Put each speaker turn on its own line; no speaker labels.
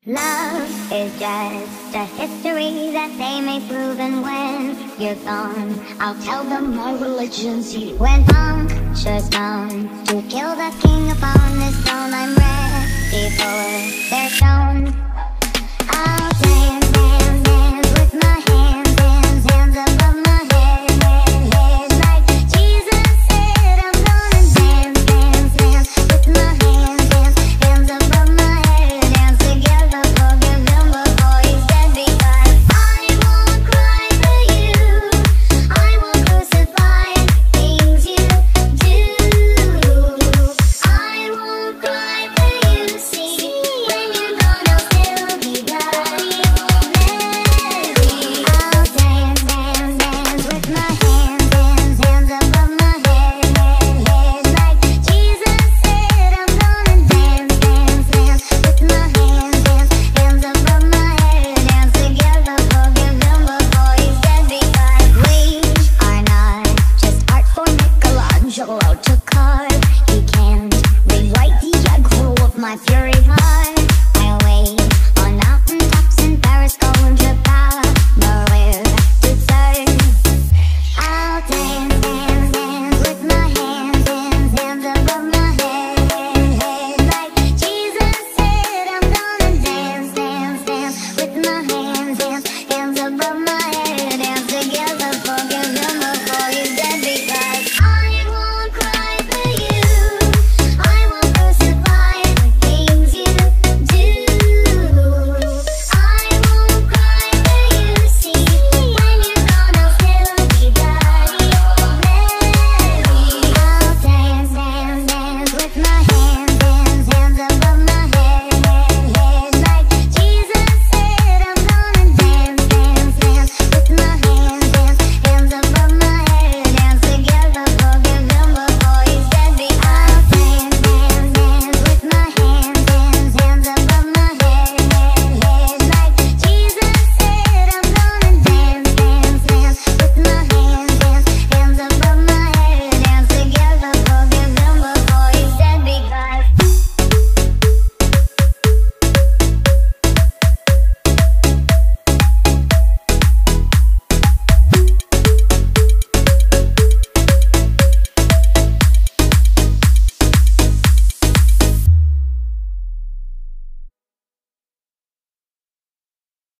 Love is just a history that they may prove, and when you're gone, I'll tell them my religion's you. When puncture's come to kill the king upon his throne, I'm ready for their stone.